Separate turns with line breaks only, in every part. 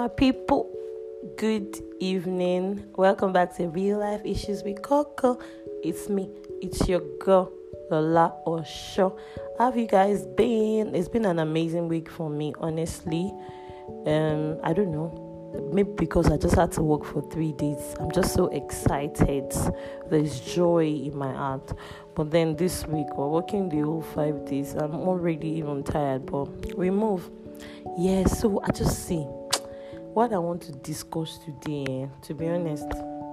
My people, good evening. Welcome back to Real Life Issues with Coco. It's me, it's your girl, Lola Osho. How have you guys been? It's been an amazing week for me, honestly. I don't know, maybe because I just had to work for 3 days. I'm just so excited. There's joy in my heart. But then this week, we're working the whole 5 days. I'm already even tired, but we move. Yeah, so I just see what I want to discuss today, to be honest,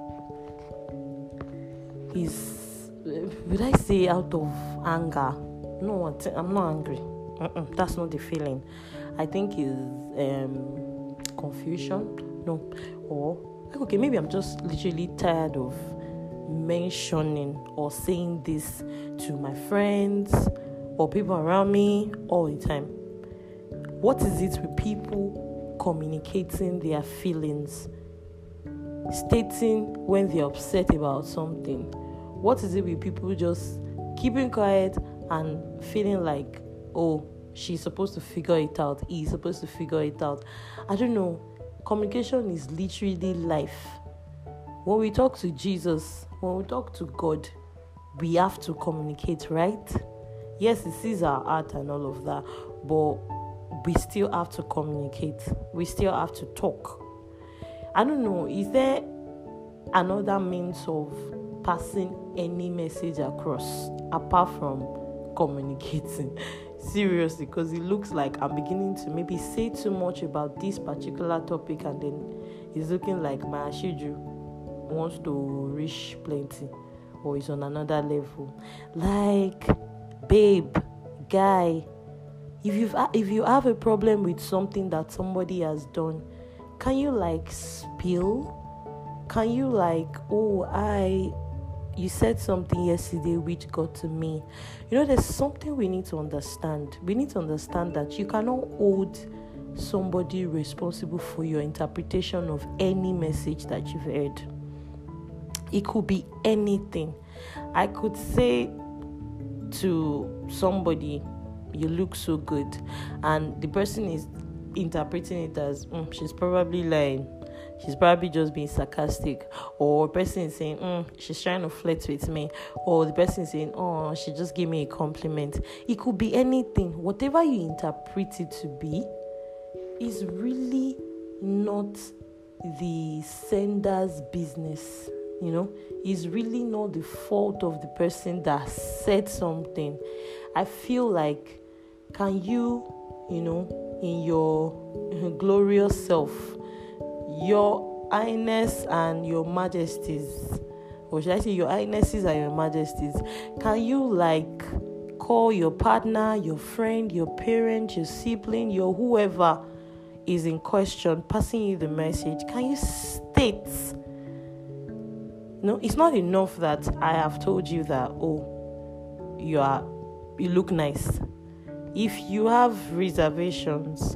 is, would I say out of anger? No, I'm not angry. That's not the feeling. I think is confusion. No, or okay, maybe I'm just literally tired of mentioning or saying this to my friends or people around me all the time. What is it with people communicating their feelings, stating when they're upset about something? What is it with people just keeping quiet and feeling like, oh, she's supposed to figure it out, he's supposed to figure it out? I don't know. Communication is literally life. When we talk to Jesus, when we talk to God, we have to communicate, right? Yes, it sees our heart and all of that, but we still have to communicate. We still have to talk. I don't know, is there another means of passing any message across apart from communicating? Seriously, because it looks like I'm beginning to maybe say too much about this particular topic, and then it's looking like my Ashiju wants to reach plenty or is on another level. Like, babe, guy, if you have a problem with something that somebody has done, can you spill? Can you you said something yesterday which got to me. There's something we need to understand. We need to understand that you cannot hold somebody responsible for your interpretation of any message that you've heard. It could be anything. I could say to somebody, you look so good, and the person is interpreting it as she's probably lying, she's probably just being sarcastic, or a person is saying she's trying to flirt with me, or the person is saying she just gave me a compliment. It could be anything. Whatever you interpret it to be is really not the sender's business. It's really not the fault of the person that said something. I feel like, can you, in your glorious self, your highness and your majesties, or should I say your highnesses and your majesties, can you call your partner, your friend, your parent, your sibling, your whoever is in question passing you the message, can you state? No, it's not enough that I have told you that, you look nice. If you have reservations,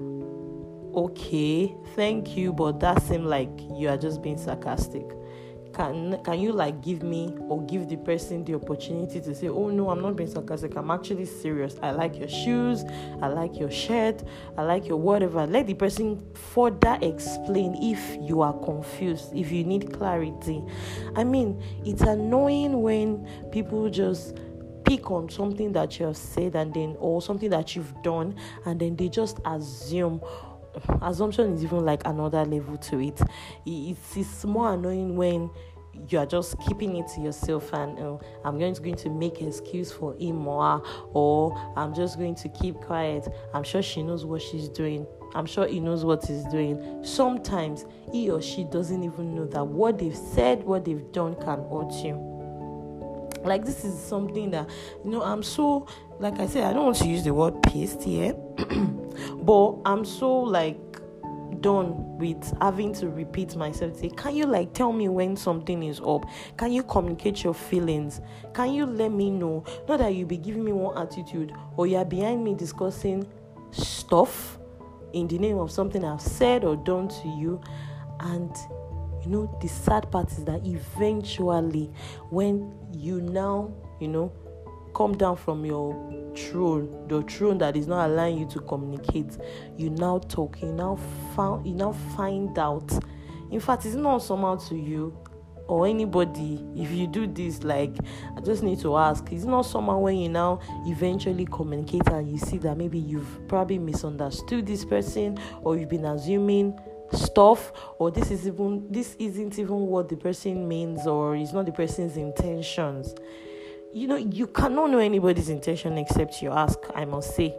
okay, thank you, but that seems like you are just being sarcastic. Can you give me or give the person the opportunity to say, oh no, I'm not being sarcastic, I'm actually serious. I like your shoes, I like your shirt, I like your whatever. Let the person further explain if you are confused, if you need clarity. I mean, it's annoying when people just pick on something that you have said or something that you've done, and then they just assume. Assumption is even another level to it. It's more annoying when you are just keeping it to yourself and I'm going to make an excuse for him or I'm just going to keep quiet. I'm sure she knows what she's doing. I'm sure he knows what he's doing. Sometimes he or she doesn't even know that what they've said, what they've done can hurt you. This is something that, I'm so, like I said, I don't want to use the word pissed here, but I'm so done with having to repeat myself. Say, can you tell me when something is up? Can you communicate your feelings? Can you let me know? Not that you be giving me one attitude or you're behind me discussing stuff in the name of something I've said or done to you. And the sad part is that eventually when you now come down from your throne that is not allowing you to communicate, you now talk, you now find out. In fact, it's not somehow to you or anybody. If you do this, like, I just need to ask, it's not somehow when you now eventually communicate and you see that maybe you've probably misunderstood this person, or you've been assuming stuff, or this isn't even what the person means, or it's not the person's intentions. You cannot know anybody's intention except you ask, I must say.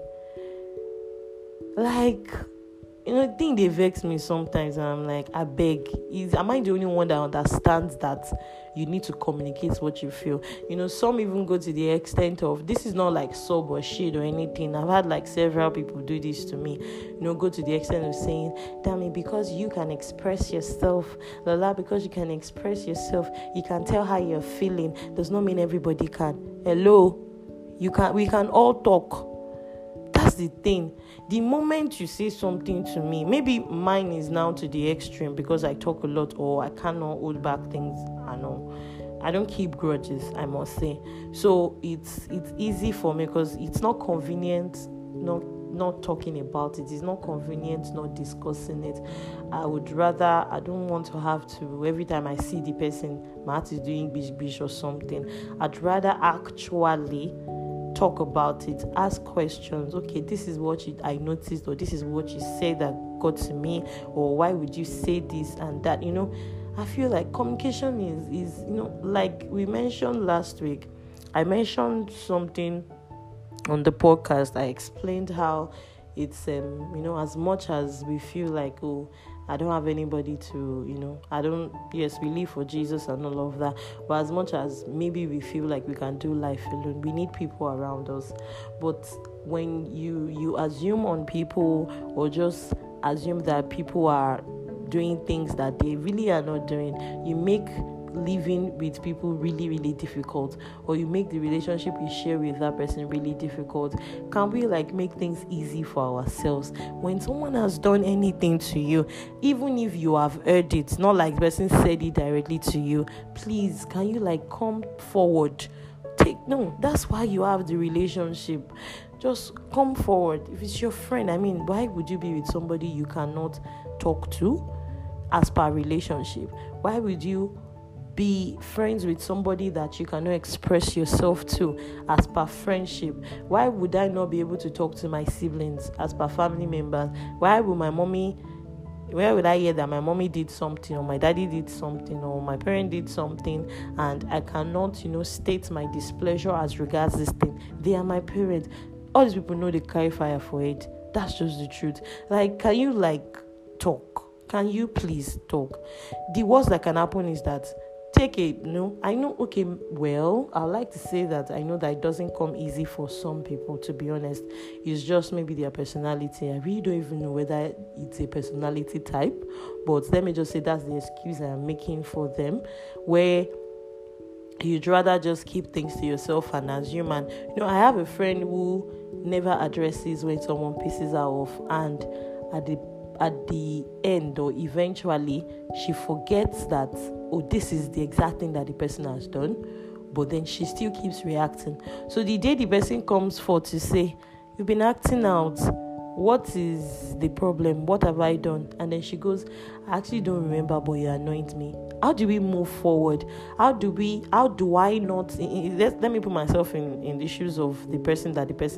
Like, the thing they vex me sometimes, and I'm like, I beg, am I the only one that understands that you need to communicate what you feel? Some even go to the extent of, this is not like sub or shade or anything. I've had like several people do this to me, go to the extent of saying, damn it, because you can express yourself, because you can express yourself, you can tell how you're feeling, does not mean everybody can. Hello, we can all talk. That's the thing. The moment you say something to me, maybe mine is now to the extreme because I talk a lot, or I cannot hold back things. I don't keep grudges, I must say. So it's easy for me because it's not convenient not talking about it. It's not convenient not discussing it. I don't want to have to, every time I see the person, my heart is doing bish or something. I'd rather actually talk about it, ask questions. Okay, this is what I noticed, or this is what you said that got to me, or why would you say this and that? I feel like communication is like we mentioned last week. I mentioned something on the podcast. I explained how it's as much as we feel like, oh, I don't have anybody to, we live for Jesus and all of that. But as much as maybe we feel like we can do life alone, we need people around us. But when you assume on people, or just assume that people are doing things that they really are not doing, you make living with people really, really difficult, or you make the relationship you share with that person really difficult. Can we make things easy for ourselves? When someone has done anything to you, even if you have heard it, not like the person said it directly to you, please, can you come forward? That's why you have the relationship. Just come forward. If it's your friend, why would you be with somebody you cannot talk to as per relationship? Why would you be friends with somebody that you cannot express yourself to as per friendship? Why would I not be able to talk to my siblings as per family members? Where would I hear that my mommy did something, or my daddy did something, or my parent did something, and I cannot, state my displeasure as regards this thing? They are my parents. All these people know they carry fire for it. That's just the truth. Can you talk? Can you please talk? The worst that can happen is that I know, okay, well, I like to say that I know that it doesn't come easy for some people, to be honest. It's just maybe their personality. I really don't even know whether it's a personality type, but let me just say that's the excuse I'm making for them, where you'd rather just keep things to yourself and assume. And I have a friend who never addresses when someone pisses her off, and at the end, or eventually, she forgets that, oh, this is the exact thing that the person has done, but then she still keeps reacting. So the day the person comes forth to say, you've been acting out, what is the problem? What have I done? And then she goes, I actually don't remember, but you annoyed me. How do we move forward? How do I not, let me put myself in the shoes of the person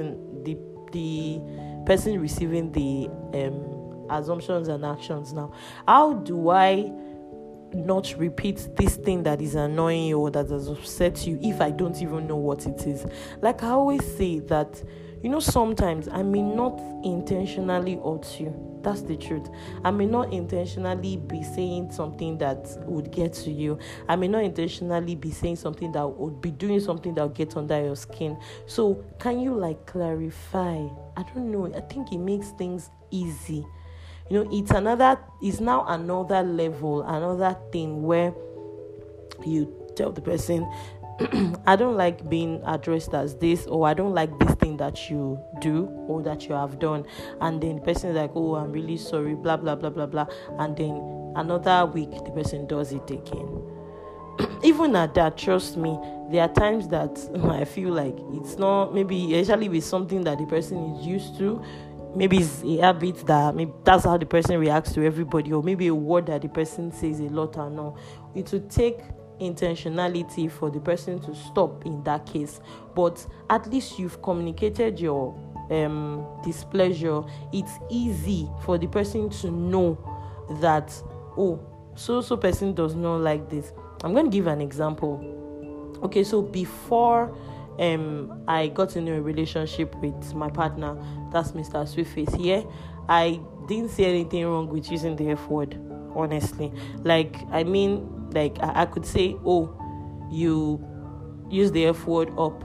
receiving the assumptions and actions now. How do I not repeat this thing that is annoying you or that has upset you if I don't even know what it is? I always say that, sometimes I may not intentionally hurt you. That's the truth. I may not intentionally be saying something that would get to you. I may not intentionally be saying something that would be doing something that will get under your skin. So can you clarify? I don't know. I think it makes things easy. It's now another level, another thing where you tell the person, I don't like being addressed as this, or I don't like this thing that you do or that you have done. And then the person is like, oh, I'm really sorry, blah, blah, blah, blah, blah. And then another week, the person does it again. even at that, trust me, there are times that I feel like it's not, maybe especially with something that the person is used to. Maybe it's a habit that maybe that's how the person reacts to everybody, or maybe a word that the person says a lot or no. It would take intentionality for the person to stop in that case, but at least you've communicated your displeasure. It's easy for the person to know that, oh, so person does not like this. I'm going to give an example. Okay, so before I got into a relationship with my partner, that's Mr. Sweetface here, I didn't see anything wrong with using the F word, honestly. Like, I mean, like, I could say, oh, you use the F word up,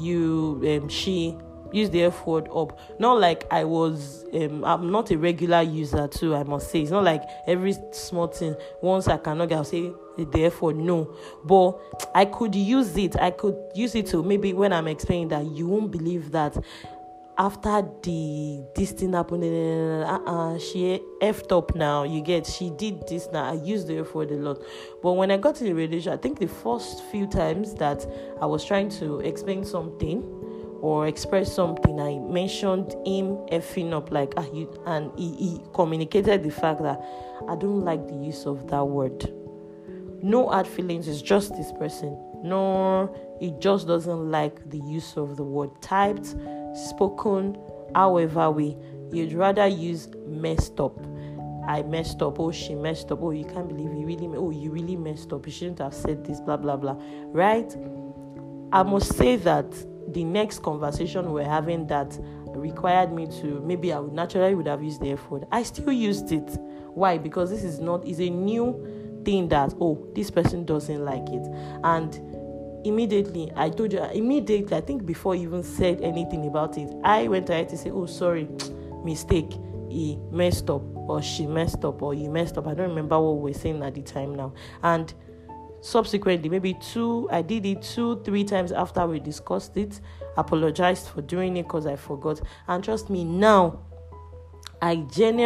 she use the F word up. Not like I was, I'm not a regular user too, I must say. It's not like every small thing, once I cannot get, I'll say the F word, no. But I could use it to, maybe when I'm explaining that, you won't believe that after this thing happened, she effed up now, you get, she did this now. I used the F word a lot. But when I got to the relationship, I think the first few times that I was trying to explain something or express something, I mentioned him effing up, like, and he communicated the fact that I don't like the use of that word. No hard feelings, it's just this person. No, he just doesn't like the use of the word typed, spoken, however way. You'd rather use messed up. I messed up. Oh, she messed up. Oh, you can't believe you really messed up. You shouldn't have said this, blah, blah, blah. Right? I must say that the next conversation we're having that required me to, maybe I would have used the F word, I still used it. Why? Because this is a new thing that, oh, this person doesn't like it. And immediately, I think before you even said anything about it, I went ahead to say, oh, sorry, mistake, he messed up, or she messed up, or you messed up. I don't remember what we were saying at the time now. And subsequently, maybe I did it 2-3 times after we discussed it, apologized for doing it because I forgot. And trust me, now I'm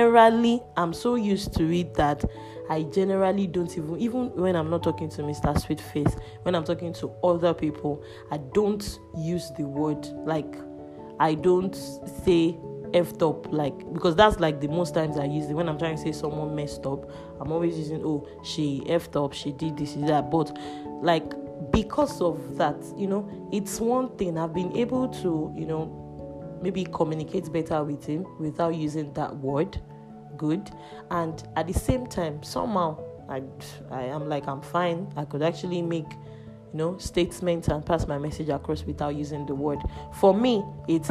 so used to it that I generally don't even when I'm not talking to Mr. Sweetface, when I'm talking to other people, I don't use the word, like, I don't say effed up, like, because that's like the most times I use it. When I'm trying to say someone messed up, I'm always using, oh, she effed up, she did this, that. But like, because of that, it's one thing. I've been able to, maybe communicate better with him without using that word. Good. And at the same time, somehow I am like, I'm fine. I could actually make statements and pass my message across without using the word. For me, it's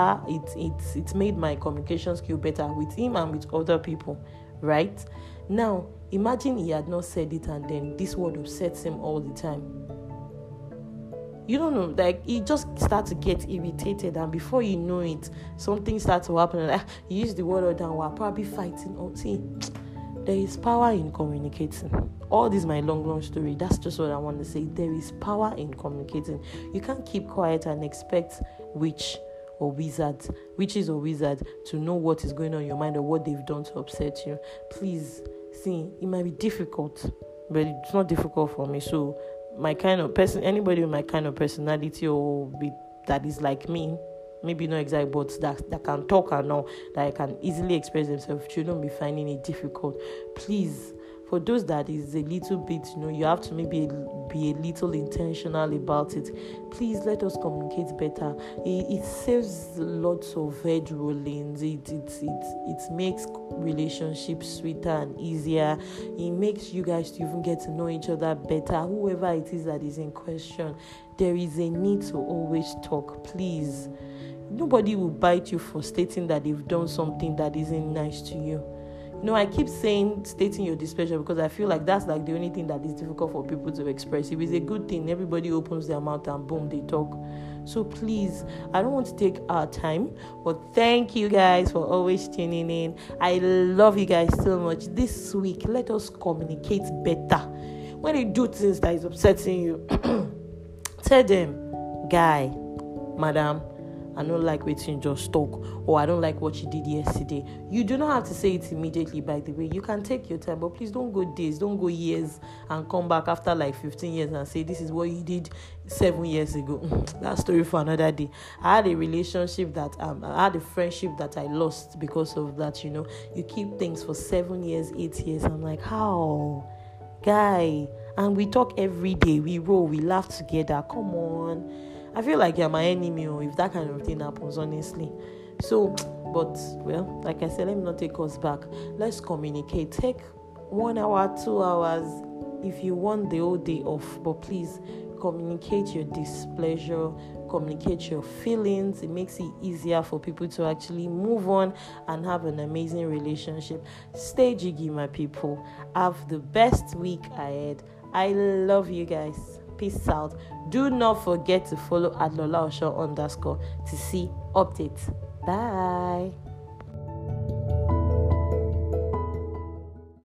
made my communication skill better with him and with other people, right? Now, imagine he had not said it and then this word upsets him all the time. You don't know, like, he just starts to get irritated, and before you know it, something starts to happen. Like, you use the word or down, we're probably fighting. Oh, see, there is power in communicating. All this is my long story. That's just what I want to say. There is power in communicating. You can't keep quiet and expect witches or wizards to know what is going on in your mind or what they've done to upset you. Please, see, it might be difficult, but it's not difficult for me. So my kind of person, anybody with my kind of personality or that is like me, maybe not exactly, but that can talk and know that I can easily express themselves, shouldn't be finding it difficult. Please, for those that is a little bit, you have to maybe be a little intentional about it. Please let us communicate better. It saves lots of head rollings. It makes relationships sweeter and easier. It makes you guys to even get to know each other better. Whoever it is that is in question, there is a need to always talk. Please, nobody will bite you for stating that they've done something that isn't nice to you. I keep saying stating your displeasure because I feel like that's like the only thing that is difficult for people to express. If it's a good thing, everybody opens their mouth and boom, they talk. So please, I don't want to take our time, but thank you guys for always tuning in. I love you guys so much. This week, let us communicate better. When you do things that is upsetting you, tell them, guy, madam, I don't like what you just talk, or I don't like what you did yesterday. You do not have to say it immediately, by the way. You can take your time, but please don't go days, don't go years and come back after like 15 years and say this is what you did 7 years ago. That story for another day. I had a relationship that I had a friendship that I lost because of that. You keep things for 7 years, 8 years. I'm like, how, guy? And we talk every day, we roll, we laugh together. Come on. I feel like you're my enemy if that kind of thing happens, honestly. So, but, well, like I said, let me not take us back. Let's communicate. Take 1 hour, 2 hours if you want the whole day off. But please, communicate your displeasure, communicate your feelings. It makes it easier for people to actually move on and have an amazing relationship. Stay jiggy, my people. Have the best week ahead. I love you guys. Peace out. Do not forget to follow @LolaOsho_ to see updates. Bye.